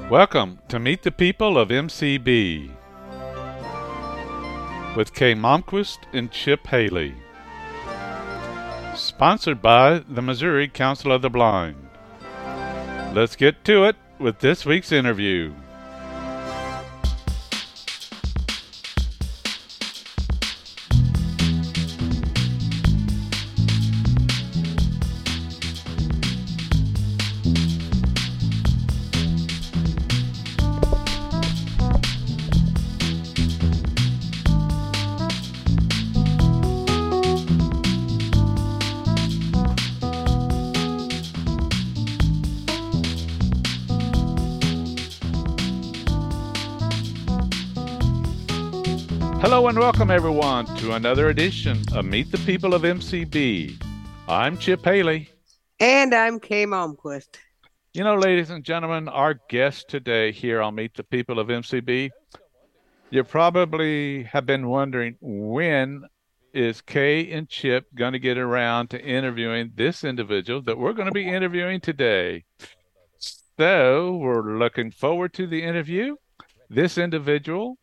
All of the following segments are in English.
Welcome to Meet the People of MCB with Kay Momquist and Chip Haley. Sponsored by the Missouri Council of the Blind. Let's get to it with this week's interview. Hello and welcome everyone to another edition of Meet the People of MCB. I'm Chip Haley. And I'm Kay Momquist. You know, ladies and gentlemen, our guest today here on Meet the People of MCB, you probably have been wondering, when is Kay and Chip going to get around to interviewing this individual that we're going to be interviewing today? So we're looking forward to the interview. This individual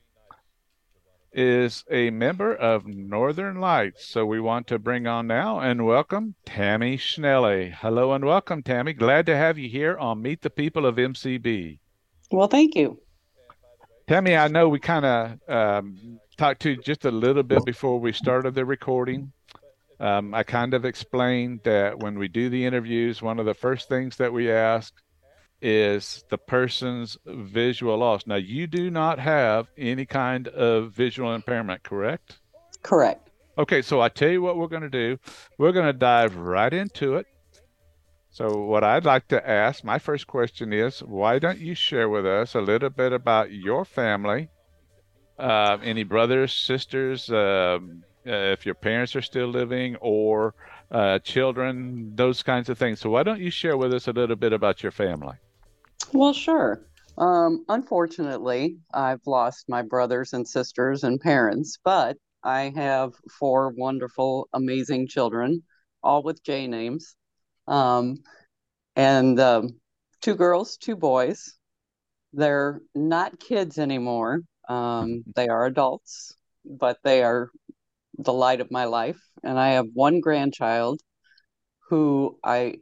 is a member of Northern Lights. So we want to bring on now and welcome Tammy Schnelle. Hello and welcome, Tammy. Glad to have you here on Meet the People of MCB. Well, thank you. Tammy, I know we kind of talked to you just a little bit before we started the recording. I kind of explained that when we do the interviews, one of the first things that we ask is the person's visual loss. Now, you do not have any kind of visual impairment, correct? Correct. Okay, so I tell you what we're going to do. We're going to dive right into it. So what I'd like to ask, my first question is, why don't you share with us a little bit about your family? Any brothers, sisters, if your parents are still living, or children, those kinds of things. So why don't you share with us a little bit about your family? Well, sure. Unfortunately, I've lost my brothers and sisters and parents, but I have four wonderful, amazing children, all with J names. Um, and two girls, two boys. They're not kids anymore. They are adults, but they are the light of my life. And I have one grandchild who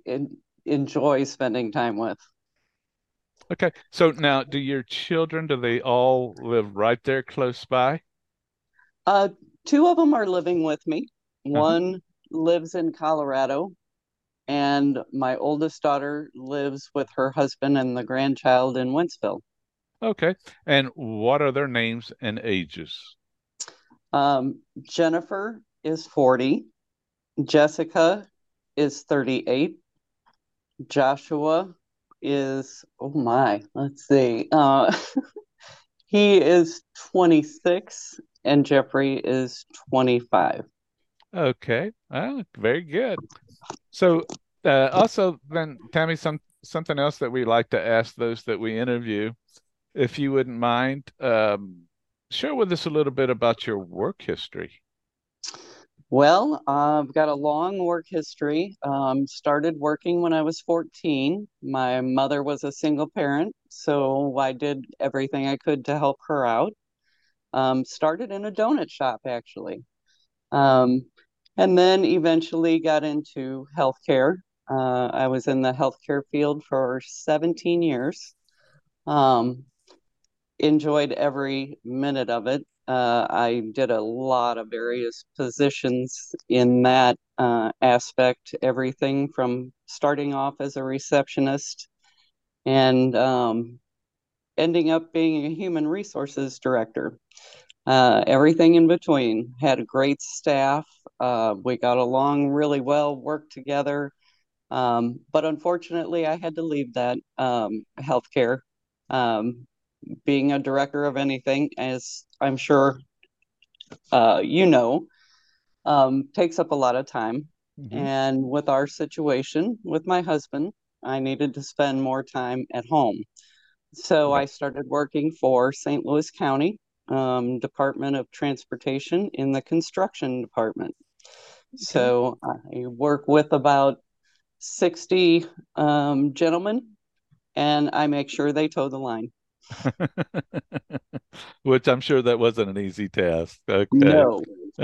enjoy spending time with. Okay, so now do your children, do they all live right there close by? Uh, Two of them are living with me. Uh-huh. One lives in Colorado, and my oldest daughter lives with her husband and the grandchild in Wentzville. Okay, and what are their names and ages? Jennifer is 40, Jessica is 38, Joshua is, oh my, let's see, he is 26, and Jeffrey is 25. Okay, very good. So, also then, Tammy, something else that we like to ask those that we interview, if you wouldn't mind, share with us a little bit about your work history. Well, I've got a long work history. Started working when I was 14. My mother was a single parent, so I did everything I could to help her out. Started in a donut shop, actually. Um, and then eventually got into healthcare. I was in the healthcare field for 17 years. Um, Enjoyed every minute of it. I did a lot of various positions in that aspect, everything from starting off as a receptionist and ending up being a human resources director. Everything in between. Had a great staff. We got along really well, worked together. But unfortunately, I had to leave that healthcare. Um, Being a director of anything, as I'm sure you know, takes up a lot of time. Hmm. And with our situation with my husband, I needed to spend more time at home. So Yeah. I started working for St. Louis County Department of Transportation in the construction department. Okay. So I work with about 60 gentlemen, and I make sure they toe the line. Which I'm sure that wasn't an easy task. Okay. No.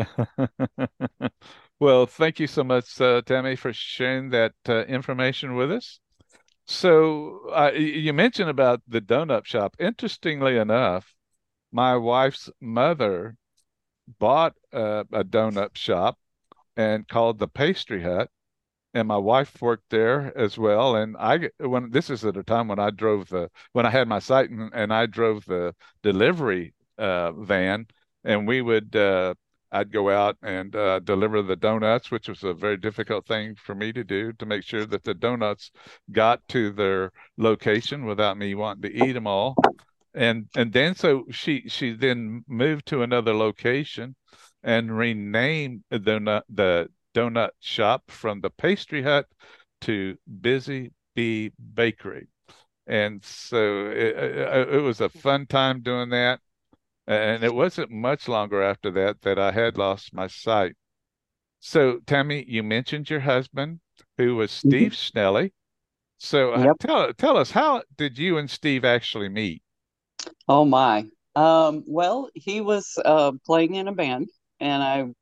Well, thank you so much, Tammy, for sharing that information with us. So, you mentioned about the donut shop. Interestingly enough, my wife's mother bought a donut shop and called the Pastry Hut, and my wife worked there as well. And when this is at a time when when I had my site, and I drove the delivery van, and I'd go out and deliver the donuts, which was a very difficult thing for me to do, to make sure that the donuts got to their location without me wanting to eat them all. And then so she then moved to another location and renamed the donut shop from the Pastry Hut to Busy Bee Bakery. And so it was a fun time doing that. And it wasn't much longer after that that I had lost my sight. So, Tammy, you mentioned your husband, who was Steve Mhm. Snelly. So, Yep. tell us, how did you and Steve actually meet? Oh my. Well, he was playing in a band, and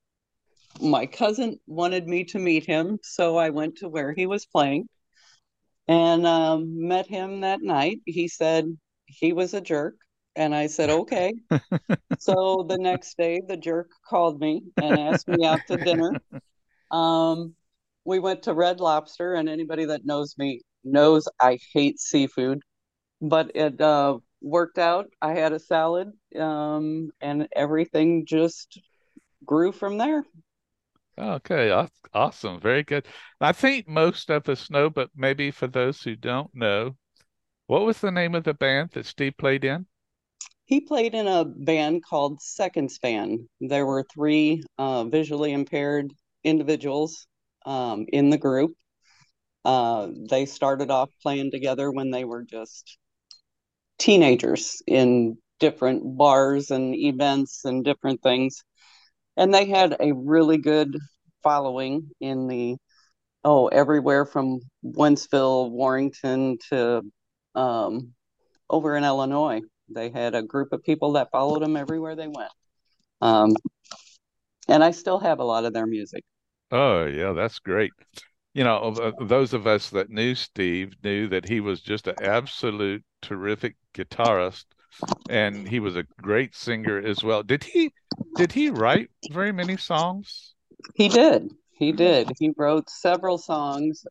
my cousin wanted me to meet him, so I went to where he was playing and met him that night. He said he was a jerk, and I said okay. So the next day, the jerk called me and asked me out to dinner. Um, we went to Red Lobster, and anybody that knows me knows I hate seafood, but it worked out. I had a salad, and everything just grew from there. Okay, awesome. Very good. I think most of us know, but maybe for those who don't know, what was the name of the band that Steve played in? He played in a band called Second Span. There were three visually impaired individuals in the group. They started off playing together when they were just teenagers in different bars and events and different things. And they had a really good following in everywhere from Wentzville, Warrington to um, over in Illinois. They had a group of people that followed them everywhere they went. Um, and I still have a lot of their music. Oh, yeah, that's great. Those of us that knew Steve knew that he was just an absolute terrific guitarist, and he was a great singer as well. Did he write very many songs? He did. He did. He wrote several songs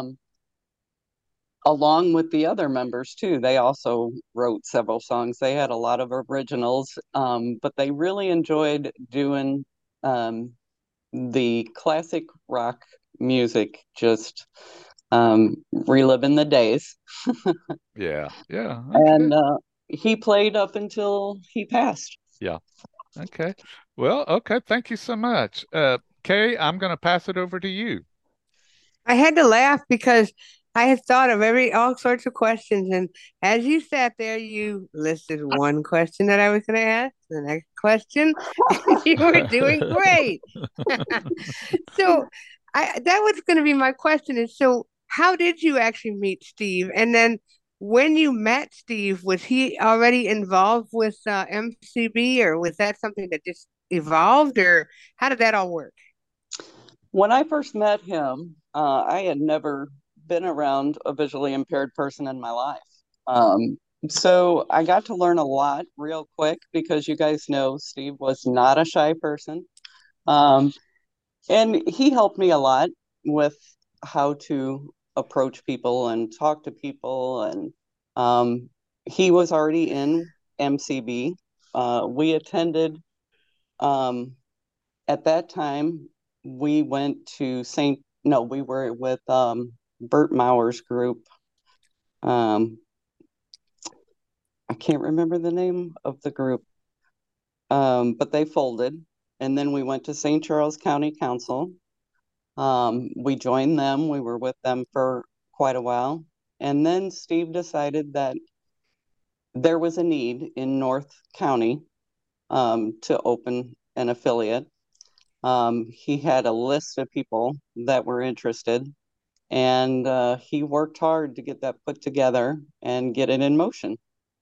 along with the other members too. They also wrote several songs. They had a lot of originals, but they really enjoyed doing um, the classic rock music, just reliving the days. Yeah, yeah, okay. And he played up until he passed. Yeah, okay. Well, okay, thank you so much. Kay, I'm going to pass it over to you. I had to laugh because I had thought of all sorts of questions, and as you sat there, you listed one question that I was going to ask, the next question, and you were doing great. So, I that was going to be my question is, so how did you actually meet Steve? And then when you met Steve, was he already involved with MCB, or was that something that just evolved, or how did that all work? When I first met him, I had never been around a visually impaired person in my life. Um, so I got to learn a lot real quick because you guys know Steve was not a shy person. Um, and he helped me a lot with how to approach people and talk to people. And he was already in MCB. We attended um, at that time, we went to no, we were with Bert Mauer's group. Um, I can't remember the name of the group, but they folded. And then we went to St. Charles County Council. We joined them. We were with them for quite a while. And then Steve decided that there was a need in North County to open an affiliate. He had a list of people that were interested. And he worked hard to get that put together and get it in motion.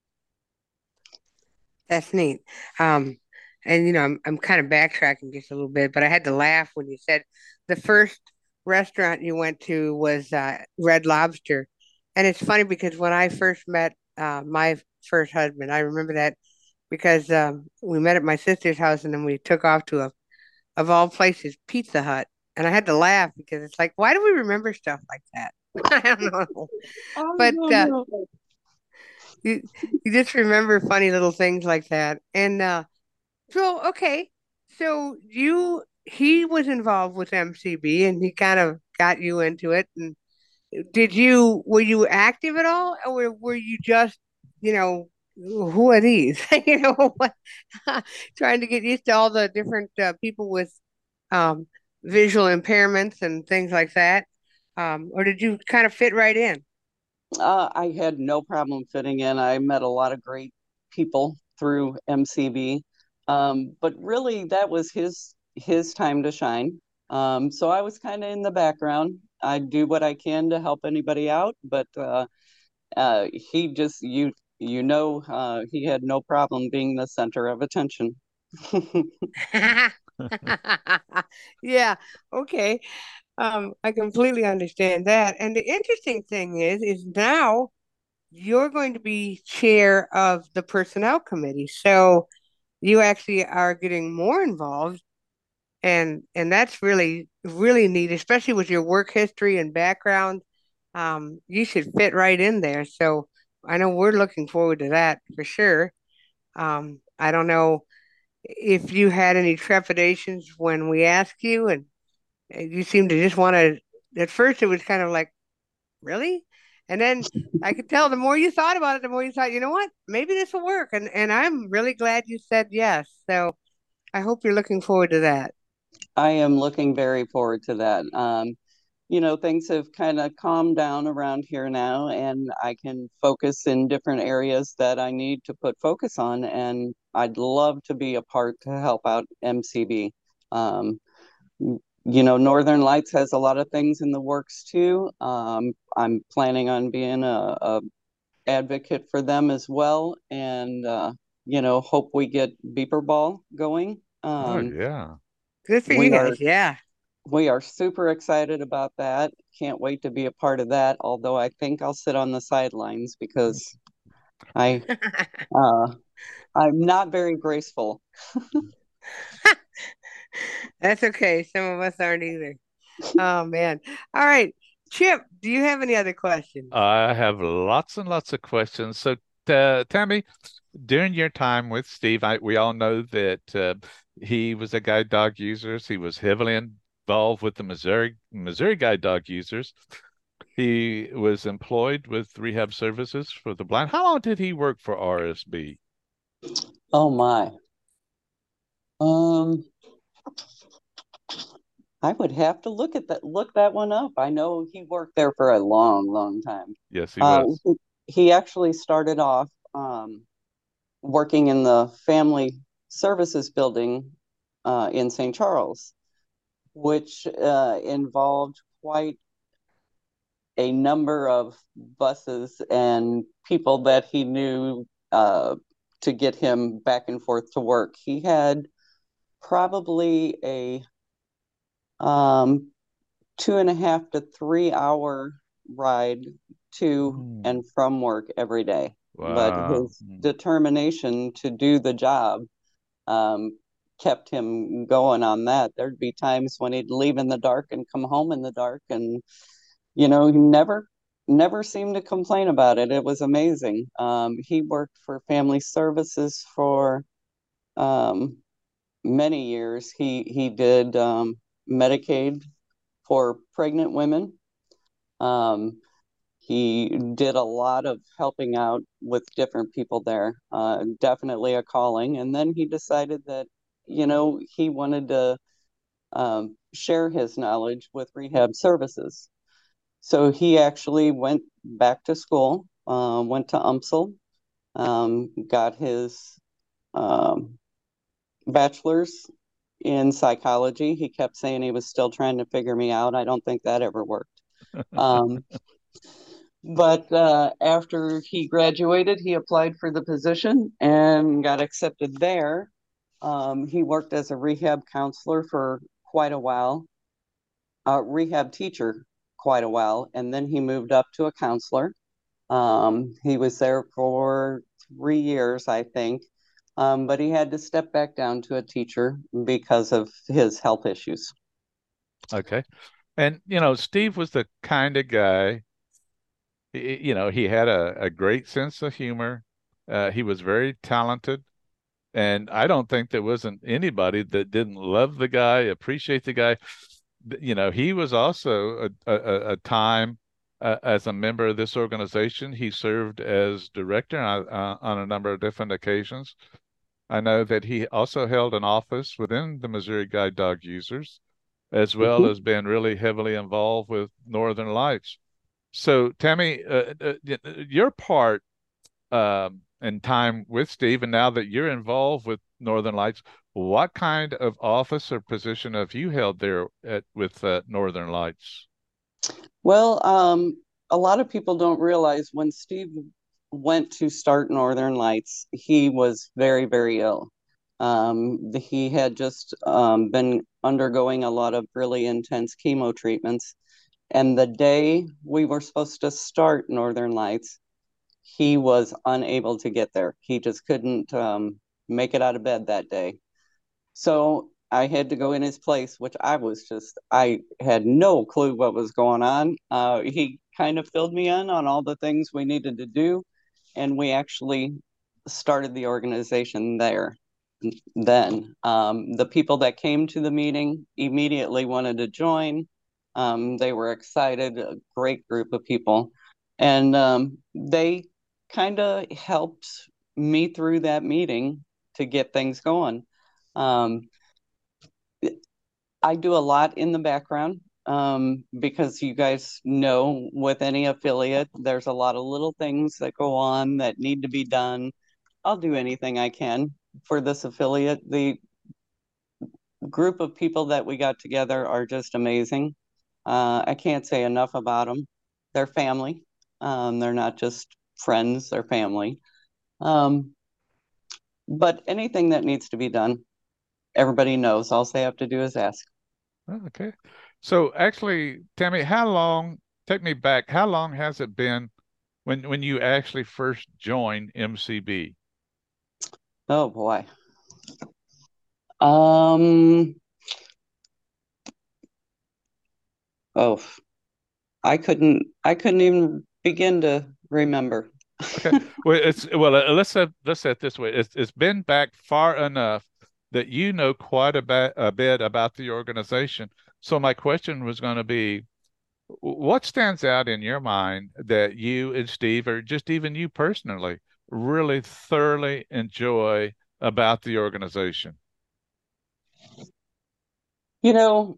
That's neat. And I'm kind of backtracking just a little bit, but I had to laugh when you said the first restaurant you went to was Red Lobster. And it's funny because when I first met my first husband, I remember that because we met at my sister's house and then we took off to of all places, Pizza Hut. And I had to laugh because it's like, why do we remember stuff like that? I don't know. I But don't know. you you just remember funny little things like that. And so okay, so you he was involved with MCB and he kind of got you into it. And were you active at all, or were you just, you know, who are these? What, trying to get used to all the different people with um, visual impairments and things like that? Or did you kind of fit right in? I had no problem fitting in. I met a lot of great people through MCB, but really that was his time to shine. So I was kind of in the background. I do what I can to help anybody out, but he just he had no problem being the center of attention. Yeah, okay. I completely understand that. And the interesting thing is now you're going to be chair of the personnel committee. So you actually are getting more involved, and that's really, really neat, especially with your work history and background. You should fit right in there. So I know we're looking forward to that for sure. I don't know if you had any trepidations when we asked you, and you seemed to just want to. At first, it was kind of like, really? And then I could tell the more you thought about it, the more you thought, you know what, maybe this will work. And I'm really glad you said yes. So I hope you're looking forward to that. I am looking very forward to that. Things have kind of calmed down around here now, and I can focus in different areas that I need to put focus on. And I'd love to be a part to help out MCB. Um, Northern Lights has a lot of things in the works too. I'm planning on being a advocate for them as well, and hope we get Beeper Ball going. Oh yeah. Good for you We are guys. Yeah. we are super excited about that. Can't wait to be a part of that. Although I think I'll sit on the sidelines because I uh, I'm not very graceful. That's okay. Some of us aren't either. Oh man. All right. Chip, do you have any other questions? I have lots and lots of questions. So, Tammy, during your time with Steve, we all know that he was a guide dog user. He was heavily involved with the Missouri guide dog users. He was employed with rehab services for the blind. How long did he work for RSB? Oh my. Um, I would have to look that one up. I know he worked there for a long, long time. Yes, he Uh, was. he, he actually started off working in the family services building in St. Charles, which involved quite a number of buses and people that he knew to get him back and forth to work. He had probably a um, 2.5 to 3 hour ride to Hmm. and from work every day. But Wow. his Hmm. determination to do the job um, kept him going on that. There'd be times when he'd leave in the dark and come home in the dark, and he never seemed to complain about it. It was amazing. He worked for family services for um, many years. He did Medicaid for pregnant women. Um, he did a lot of helping out with different people there. Definitely a calling. And then he decided that he wanted to share his knowledge with rehab services. So he actually went back to school, went to UMSL, got his um, bachelor's in psychology. He kept saying he was still trying to figure me out. I don't think that ever worked. Um, but after he graduated, he applied for the position and got accepted there. He worked as a rehab counselor for quite a while, rehab teacher quite a while, and then he moved up to a counselor. He was there for 3 years, I think, but he had to step back down to a teacher because of his health issues. Okay. And, Steve was the kind of guy, he had a great sense of humor. He was very talented. And I don't think there wasn't anybody that didn't love the guy, appreciate the guy. He was also a time as a member of this organization. He served as director on a number of different occasions. I know that he also held an office within the Missouri Guide Dog Users, as well Mhm. as being really heavily involved with Northern Lights. So, Tammy, your part and time with Steve, and now that you're involved with Northern Lights, what kind of office or position have you held there with Northern Lights? Well, a lot of people don't realize when Steve went to start Northern Lights, he was very, very ill. He had just been undergoing a lot of really intense chemo treatments. And the day we were supposed to start Northern Lights, he was unable to get there. He just couldn't make it out of bed that day. So I had to go in his place, which I had no clue what was going on. He kind of filled me in on all the things we needed to do, and we actually started the organization there. Then the people that came to the meeting immediately wanted to join. They were excited, a great group of people. And they kind of helped me through that meeting to get things going. Um, I do a lot in the background because you guys know with any affiliate, there's a lot of little things that go on that need to be done. I'll do anything I can for this affiliate. The group of people that we got together are just amazing. I can't say enough about them. They're family. They're not just friends, they're family. Um, but anything that needs to be done, everybody knows. All they have to do is ask. Oh, okay. So actually, Tammy, take me back, how long has it been when you actually first joined MCB? Oh boy. Um, oh, I couldn't even begin to remember. Okay. Let's say it this way. It's been back far enough that you know quite a bit about the organization. So my question was going to be, what stands out in your mind that you and Steve, or just even you personally, really thoroughly enjoy about the organization? You know,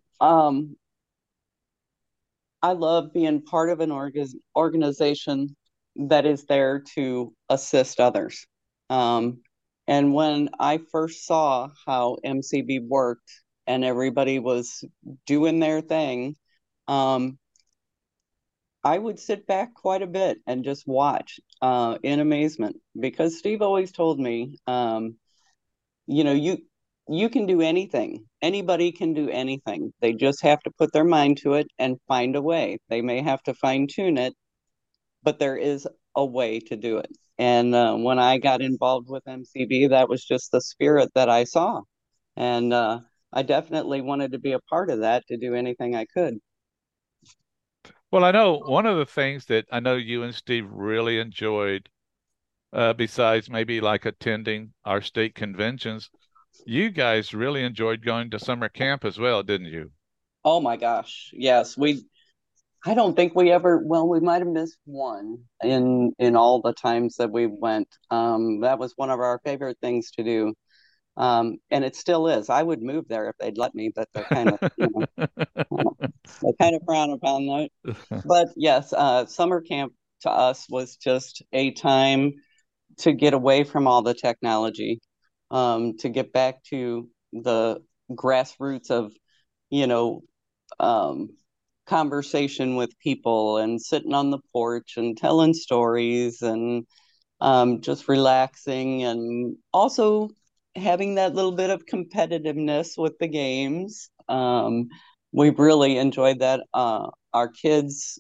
I love being part of an organization that is there to assist others. Um, and when I first saw how MCB worked and everybody was doing their thing, um, I would sit back quite a bit and just watch in amazement because Steve always told me, you know, you can do anything. Anybody can do anything. They just have to put their mind to it and find a way. They may have to fine tune it, but there is a way to do it. And when I got involved with MCB, that was just the spirit that I saw. And I definitely wanted to be a part of that to do anything I could. Well, I know one of the things that I know you and Steve really enjoyed, besides maybe like attending our state conventions, you guys really enjoyed going to summer camp as well, didn't you? Oh my gosh. Yes, I don't think we ever, well, we might have missed one in all the times that we went. That was one of our favorite things to do. And it still is. I would move there if they'd let me, but they're kind of, they kind of frown upon that. But yes, summer camp to us was just a time to get away from all the technology, to get back to the grassroots of, you know, um, conversation with people and sitting on the porch and telling stories and just relaxing, and also having that little bit of competitiveness with the games. We've really enjoyed that. Our kids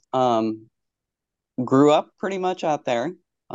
grew up pretty much out there.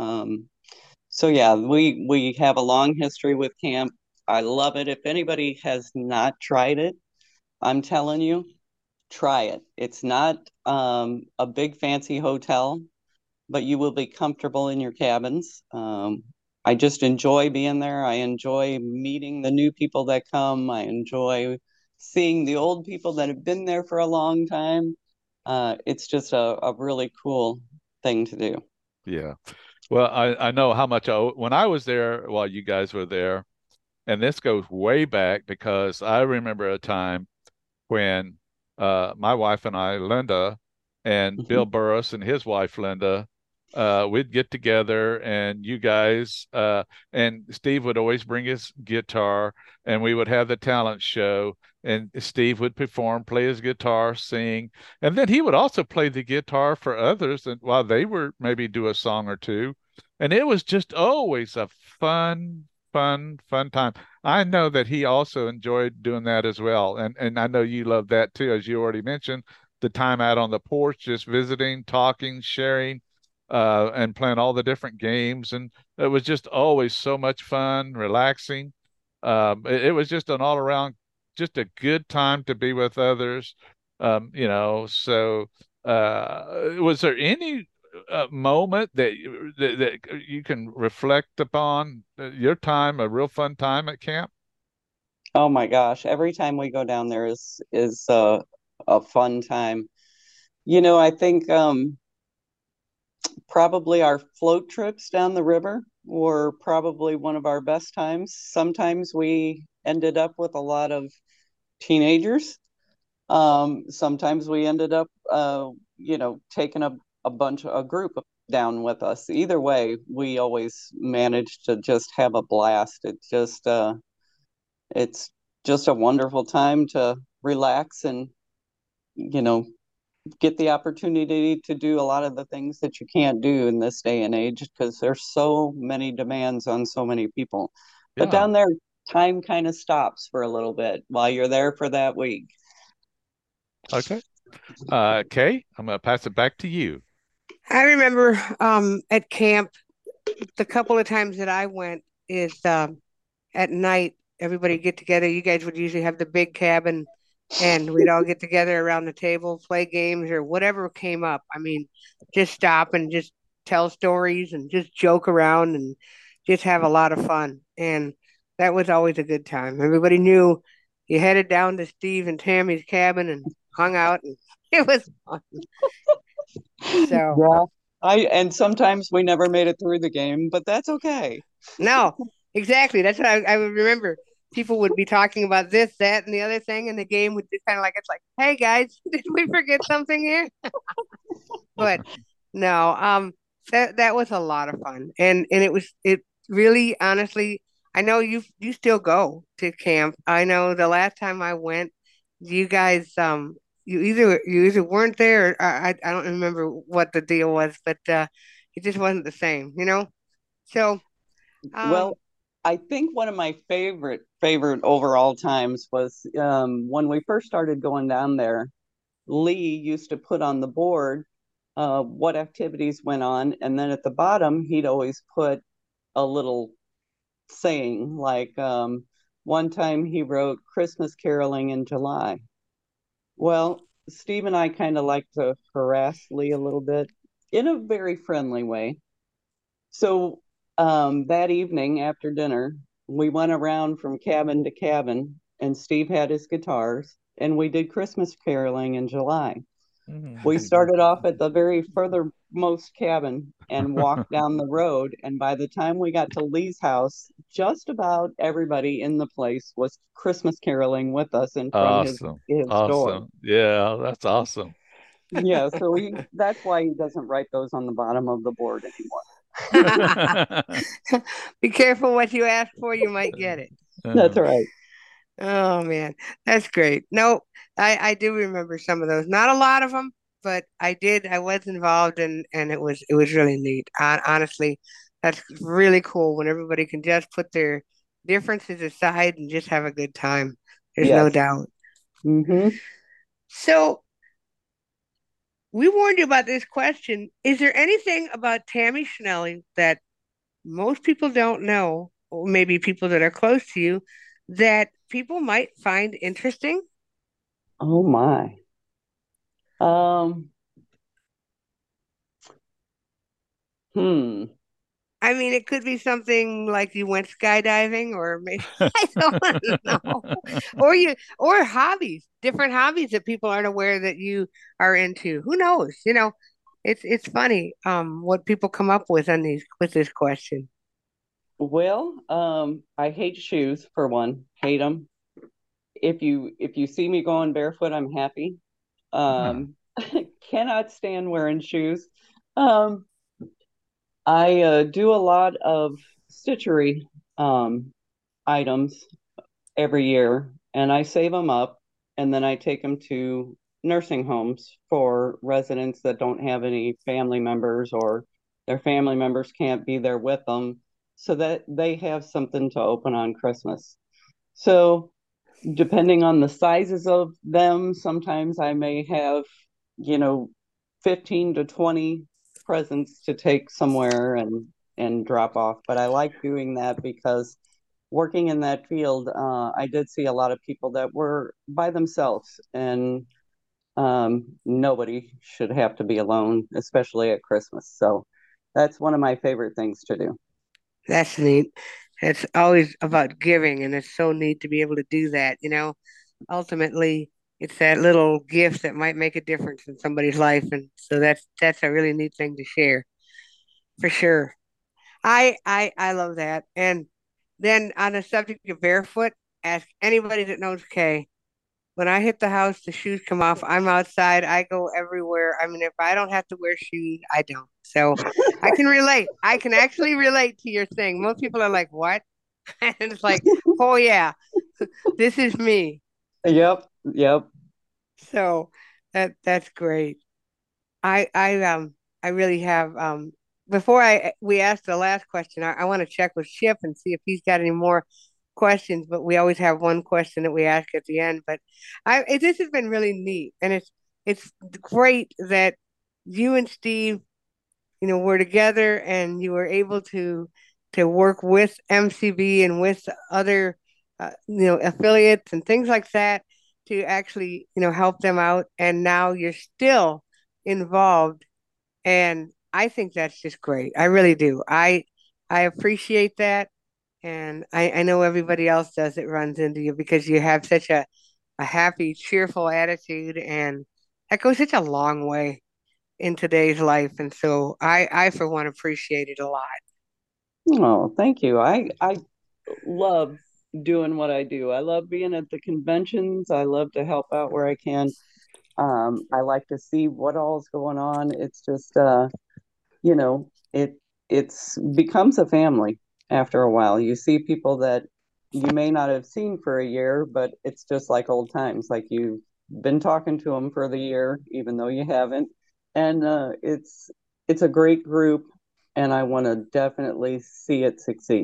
So yeah, we have a long history with camp. I love it. If anybody has not tried it, I'm telling you, try it. It's not a big fancy hotel, but you will be comfortable in your cabins. I just enjoy being there. I enjoy meeting the new people that come. I enjoy seeing the old people that have been there for a long time. It's just a really cool thing to do. Yeah. Well, I know how much when I was there while you guys were there, and this goes way back because I remember a time when my wife and I, Linda, and Bill Mhm. Burris and his wife, Linda, we'd get together and you guys, and Steve would always bring his guitar and we would have the talent show. And Steve would perform, play his guitar, sing, and then he would also play the guitar for others and while they were maybe do a song or two. And it was just always a fun time. I know that he also enjoyed doing that as well. And I know you love that too, as you already mentioned, the time out on the porch, just visiting, talking, sharing, and playing all the different games. And it was just always so much fun, relaxing. It was just an all around, just a good time to be with others. So was there any moment that you can reflect upon your time, a real fun time at camp? Oh my gosh, every time we go down there is a fun time. I think probably our float trips down the river were probably one of our best times. Sometimes we ended up with a lot of teenagers. Sometimes we ended up, taking a group down with us. Either way, we always managed to just have a blast. It's just a wonderful time to relax and, you know, get the opportunity to do a lot of the things that you can't do in this day and age because there's so many demands on so many people. But Yeah. down there, time kind of stops for a little bit while you're there for that week. Okay. Kay, I'm gonna pass it back to you. I remember at camp, the couple of times that I went is at night, everybody get together. You guys would usually have the big cabin and we'd all get together around the table, play games or whatever came up. I mean, just stop and just tell stories and just joke around and just have a lot of fun. And that was always a good time. Everybody knew you headed down to Steve and Tammy's cabin and hung out, and it was fun. So, Yeah. And sometimes we never made it through the game, but that's okay. no, exactly. That's what I would remember. People would be talking about this, that, and the other thing, and the game would just kind of like, it's like, hey guys, did we forget something here? But no, that was a lot of fun, and it really honestly. I know you still go to camp. I know the last time I went, you guys you either weren't there or I don't remember what the deal was, but it just wasn't the same, you know. So um Well, I think one of my favorite overall times was when we first started going down there. Lee used to put on the board what activities went on, and then at the bottom he'd always put a little saying like one time he wrote Christmas caroling in July. Well, Steve and I kind of like to harass Lee a little bit in a very friendly way. So that evening after dinner, we went around from cabin to cabin, and Steve had his guitars, and we did Christmas caroling in July. We started off at the very furthermost cabin and walked down the road. And by the time we got to Lee's house, just about everybody in the place was Christmas caroling with us in front of Awesome. his door. Awesome. Yeah, that's awesome. Yeah, so that's why he doesn't write those on the bottom of the board anymore. be careful what you ask for, you might get it. That's right. Oh man, that's great. No, I do remember some of those. Not a lot of them, but I did. I was involved and it was really neat. Honestly, that's really cool when everybody can just put their differences aside and just have a good time. There's no Yes. doubt. Hmm. So we warned you about this question. Is there anything about Tammy Schnelling that most people don't know, or maybe people that are close to you, that people might find interesting? Oh my. Um, hmm. I mean, it could be something like you went skydiving, or maybe I don't know, or hobbies, different hobbies that people aren't aware that you are into. Who knows? It's funny what people come up with on these with this question. Well, I hate shoes for one. Hate them. If you see me going barefoot, I'm happy. Huh. Um, cannot stand wearing shoes. Um, I do a lot of stitchery um, items every year, and I save them up, and then I take them to nursing homes for residents that don't have any family members or their family members can't be there with them, so that they have something to open on Christmas. So, depending on the sizes of them, sometimes I may have, you know, 15 to 20 presents to take somewhere and drop off. But I like doing that because working in that field, I did see a lot of people that were by themselves, and nobody should have to be alone, especially at Christmas. So that's one of my favorite things to do. That's neat. It's always about giving, and it's so neat to be able to do that. Ultimately, it's that little gift that might make a difference in somebody's life, and so that's a really neat thing to share for sure. I love that. And then on the subject of barefoot, ask anybody that knows Kay. When I hit the house, the shoes come off. I'm outside. I go everywhere. I mean, if I don't have to wear shoes, I don't. So I can relate. I can actually relate to your thing. Most people are like, "What?" And it's like, "Oh yeah, this is me." Yep, yep. So that's great. I really have before I we ask the last question, I want to check with Chip and see if he's got any more questions, but we always have one question that we ask at the end. But this has been really neat, and it's great that you and Steve, were together and you were able to work with MCB and with other affiliates and things like that to actually help them out, and now you're still involved, and I think that's just great. I really do. I appreciate that. And I know everybody else does that runs into you because you have such a happy, cheerful attitude, and that goes such a long way in today's life. And so I for one appreciate it a lot. Oh, thank you. I love doing what I do. I love being at the conventions. I love to help out where I can. I like to see what all's going on. It's just you know, it's becomes a family after a while. You see people that you may not have seen for a year, but it's just like old times. Like you've been talking to them for the year, even though you haven't. And it's a great group, and I want to definitely see it succeed.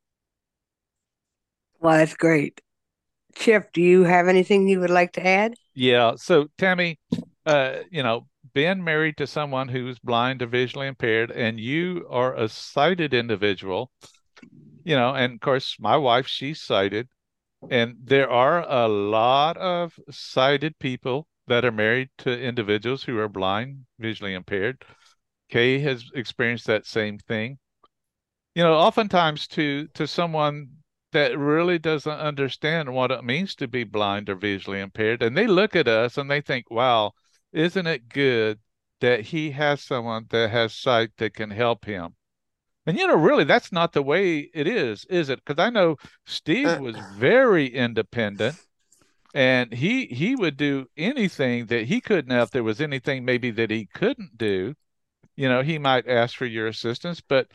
Well, that's great. Chip, do you have anything you would like to add? Yeah. So Tammy, being married to someone who's blind or visually impaired, and you are a sighted individual, and of course, my wife, she's sighted, and there are a lot of sighted people that are married to individuals who are blind, visually impaired. Kay has experienced that same thing. Oftentimes to someone that really doesn't understand what it means to be blind or visually impaired, and they look at us and they think, wow, isn't it good that he has someone that has sight that can help him? And really, that's not the way it is it? Because I know Steve Uh, was very independent, and he would do anything that he could. Now, if there was anything maybe that he couldn't do, he might ask for your assistance. But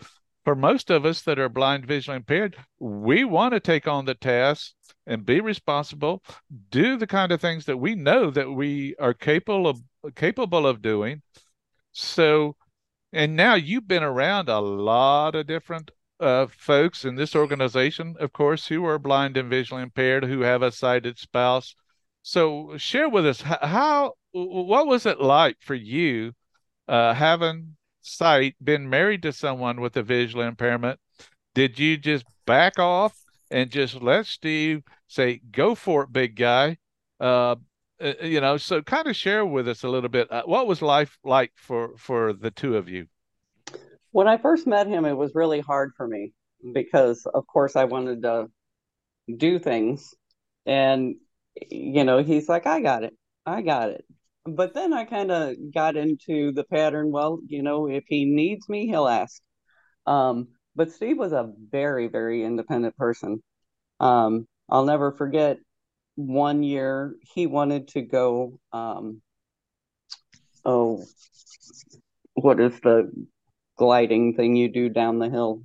for most of us that are blind, visually impaired, we want to take on the task and be responsible, do the kind of things that we know that we are capable of doing. So, and now you've been around a lot of different folks in this organization, of course, who are blind and visually impaired, who have a sighted spouse. So, share with us what was it like for you having sight, been married to someone with a visual impairment? Did you just back off and just let Steve say, "Go for it, big guy"? Uh, so kind of share with us a little bit. What was life like for the two of you? When I first met him, it was really hard for me because, of course, I wanted to do things. And, he's like, I got it. I got it. But then I kind of got into the pattern. Well, if he needs me, he'll ask. But Steve was a very, very independent person. I'll never forget one year he wanted to go, oh, what is the gliding thing you do down the hill?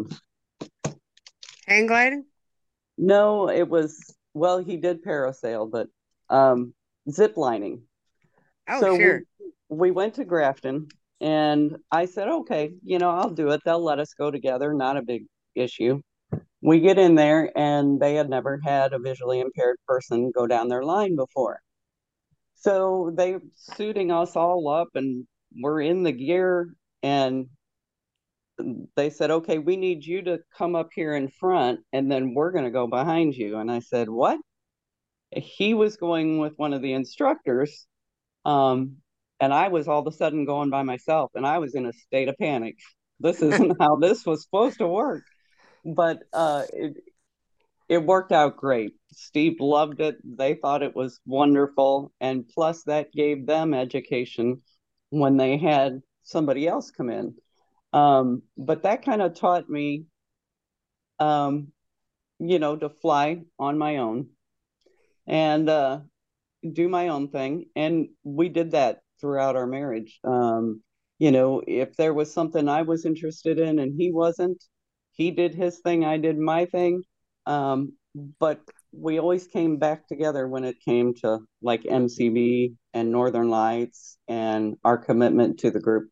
Hang gliding? No, it was, well, he did parasail, but zip lining. Oh, So sure. we went to Grafton and I said, okay, I'll do it. They'll let us go together, not a big issue. We get in there and they had never had a visually impaired person go down their line before. So they suiting us all up and we're in the gear and they said, okay, we need you to come up here in front and then we're going to go behind you. And I said, what? He was going with one of the instructors. Um, and I was all of a sudden going by myself and I was in a state of panic. This isn't how this was supposed to work. But it worked out great. Steve loved it. They thought it was wonderful. And plus, that gave them education when they had somebody else come in. But that kind of taught me, um, to fly on my own and do my own thing. And we did that throughout our marriage. If there was something I was interested in and he wasn't, he did his thing, I did my thing. But we always came back together when it came to like MCB and Northern Lights and our commitment to the group.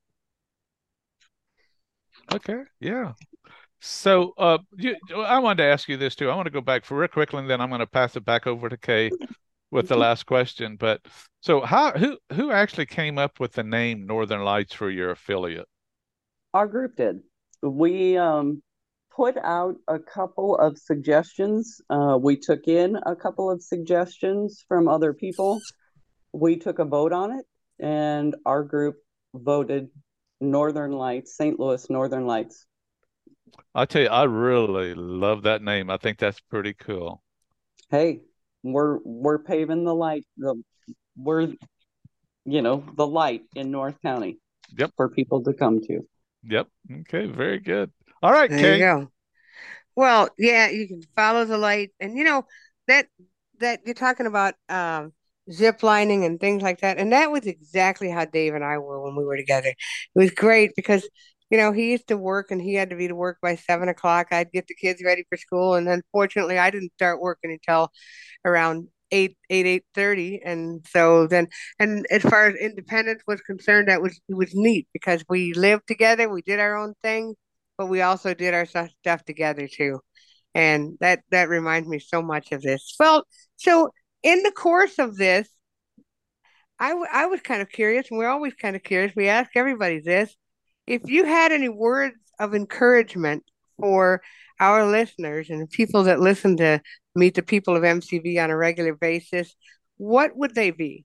Okay, yeah. So, I wanted to ask you this too. I want to go back for real quickly, and then I'm going to pass it back over to Kay with the last question. But so, who actually came up with the name Northern Lights for your affiliate? Our group did. We put out a couple of suggestions. We took in a couple of suggestions from other people. We took a vote on it, and our group voted Northern Lights, St. Louis Northern Lights. I tell you, I really love that name. I think that's pretty cool. Hey, we're paving the light. We're the light in North County Yep, for people to come to. yep. Okay, very good. All right, There you Kay. go. Well, yeah, you can follow the light, and that that you're talking about zip lining and things like that, and that was exactly how Dave and I were when we were together. It was great because he used to work and he had to be to work by 7 o'clock. I'd get the kids ready for school, and then fortunately, I didn't start working until around 8:30, and so then, and as far as independence was concerned, it was neat because we lived together, we did our own thing, but we also did our stuff together too. And that reminds me so much of this. Well, so in the course of this, I was kind of curious, and we're always kind of curious. We ask everybody this. If you had any words of encouragement for our listeners and people that listen to Meet the People of MCV on a regular basis, what would they be?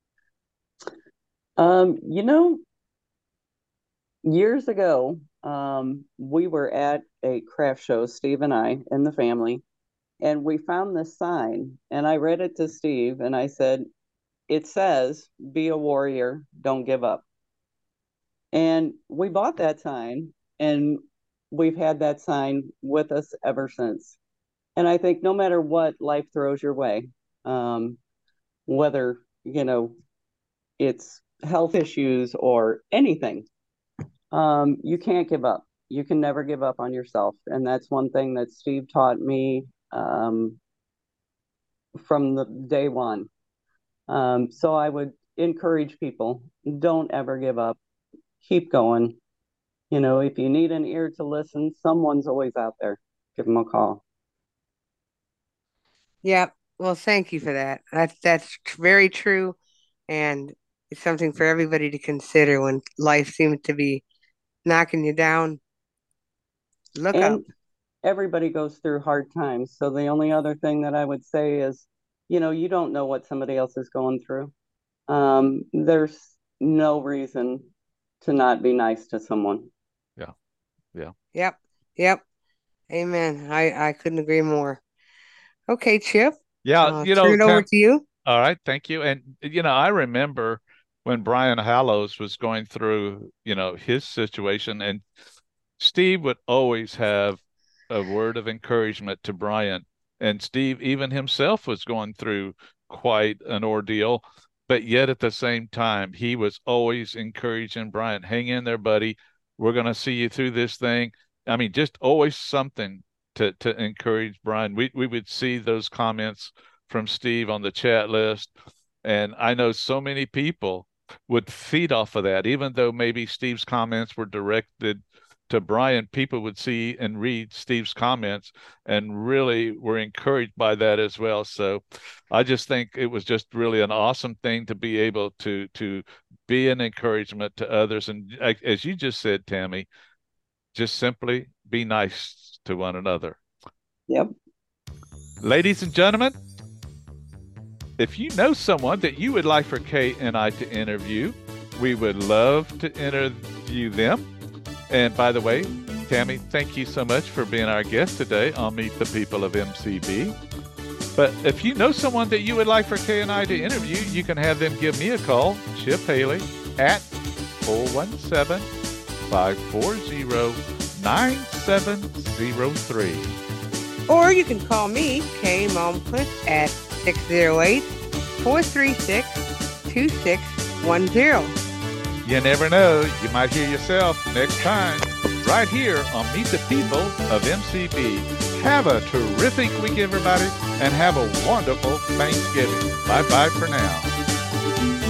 Um, you know, Years ago, we were at a craft show, Steve and I, and the family, and we found this sign. And I read it to Steve and I said, it says, be a warrior, don't give up. And we bought that sign and we've had that sign with us ever since. And I think no matter what life throws your way, um, whether, it's health issues or anything, you can't give up. You can never give up on yourself. And that's one thing that Steve taught me from the day one. So I would encourage people, don't ever give up. Keep going. You know, if you need an ear to listen, someone's always out there. Give them a call. Yeah. Well, thank you for that. That's very true, and it's something for everybody to consider when life seems to be knocking you down. Look up. And everybody goes through hard times. So the only other thing that I would say is, you know, you don't know what somebody else is going through. There's no reason to not be nice to someone. Yeah. Yeah. Yep. Yep. Amen. I couldn't agree more. Okay, Chip. Yeah. Turn it over to you. All right. Thank you. And, I remember when Brian Hallows was going through, his situation, and Steve would always have a word of encouragement to Brian. And Steve, even himself, was going through quite an ordeal. But yet at the same time, he was always encouraging Brian, hang in there, buddy. We're going to see you through this thing. I mean, just always something to encourage Brian. We would see those comments from Steve on the chat list. And I know so many people would feed off of that, even though maybe Steve's comments were directed to Brian. People would see and read Steve's comments and really were encouraged by that as well. So I just think it was just really an awesome thing to be able to be an encouragement to others. And as you just said, Tammy, just simply be nice to one another. Yep. Ladies and gentlemen, if you know someone that you would like for Kay and I to interview, we would love to interview them. And by the way, Tammy, thank you so much for being our guest today on Meet the People of MCB. But if you know someone that you would like for Kay and I to interview, you can have them give me a call, Chip Haley, at 417-540-9703. Or you can call me, Kay Malmquist, at 608-436-2610. You never know, you might hear yourself next time, right here on Meet the People of MCB. Have a terrific week, everybody, and have a wonderful Thanksgiving. Bye-bye for now.